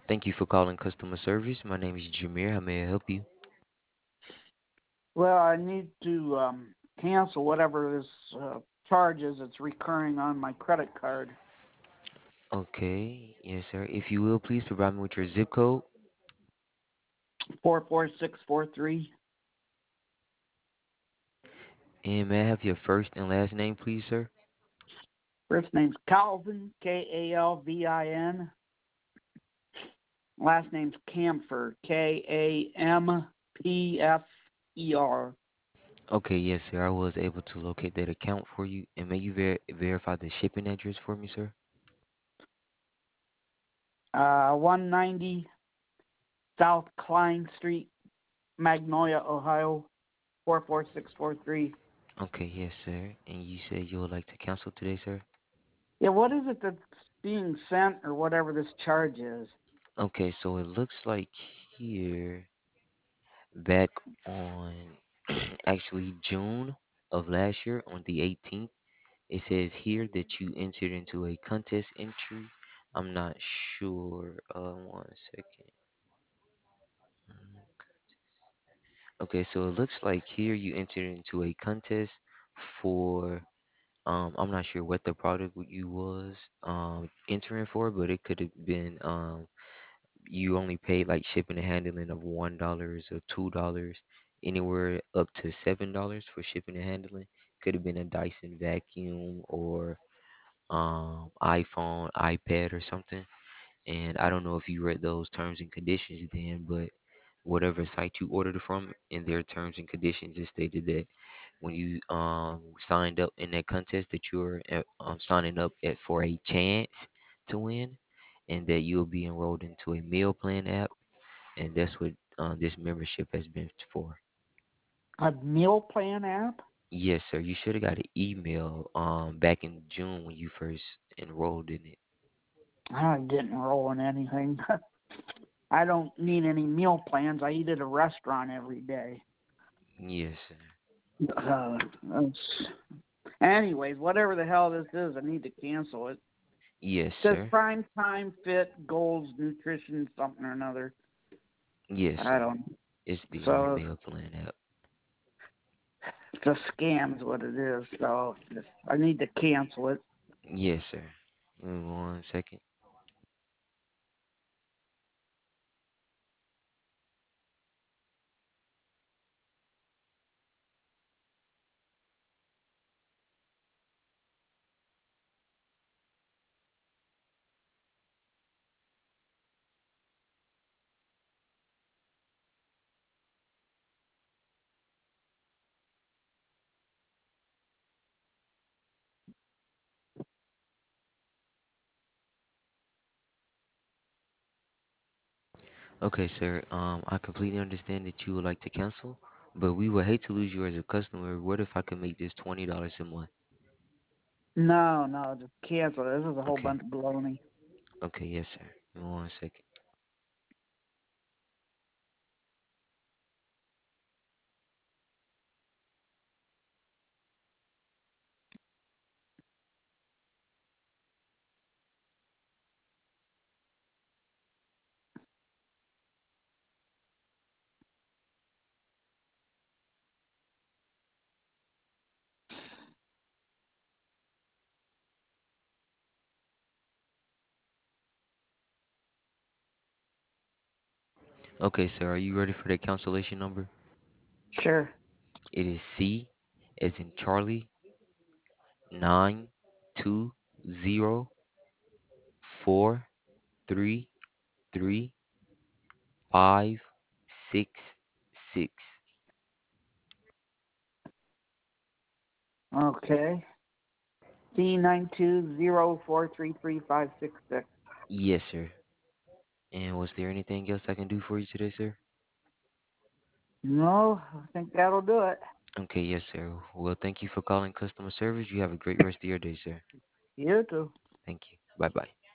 Thank you for calling customer service. My name is Jameer. How may I help you? Well, I need to cancel whatever this charge is that's recurring on my credit card. Okay, yes, sir. If you will, please provide me with your zip code. 44643. And may I have your first and last name, please, sir? First name's Calvin, Kalvin. Last name's Camfer, Kampfer. Okay, yes, sir. I was able to locate that account for you. And may you verify the shipping address for me, sir? 190 South Klein Street, Magnolia, Ohio, 44643. Okay, yes, sir. And you said you would like to cancel today, sir? Yeah, what is it that's being sent or whatever this charge is? Okay, so it looks like here, back on actually June of last year, on the 18th, it says here that you entered into a contest entry. I'm not sure. One second. Mm, Okay, so it looks like here you entered into a contest for I'm not sure what the product you was entering for, but it could have been you only paid like shipping and handling of $1 or $2, anywhere up to $7 for shipping and handling. Could have been a Dyson vacuum or iPhone, iPad, or something. And I don't know if you read those terms and conditions then, but whatever site you ordered it from, in their terms and conditions, it stated that when you signed up in that contest, that you're signing up for a chance to win, and that you'll be enrolled into a meal plan app, and that's what this membership has been for. A meal plan app? Yes, sir. You should have got an email back in June when you first enrolled in it. I didn't roll in anything. I don't need any meal plans. I eat at a restaurant every day. Yes, sir. That's... Anyways, whatever the hell this is, I need to cancel it. Yes, It says sir. Prime Time Fit Goals Nutrition something or another. Yes, I sir. don't know. It's the So meal plan app. it's a scam is what it is. So I need to cancel it. Yes, sir. Give me 1 second. Okay, sir. I completely understand that you would like to cancel, but we would hate to lose you as a customer. What if I could make this $20 a month? No, no, just cancel it. This is a whole Okay. bunch of baloney. Okay, yes, sir. Give me 1 second. Okay, sir. Are you ready for the cancellation number? Sure. It is C, as in Charlie, 920433566. Okay. C920433566. Yes, sir. And was there anything else I can do for you today, sir? No, I think that'll do it. Okay, yes, sir. Well, thank you for calling customer service. You have a great rest of your day, sir. You too. Thank you. Bye bye.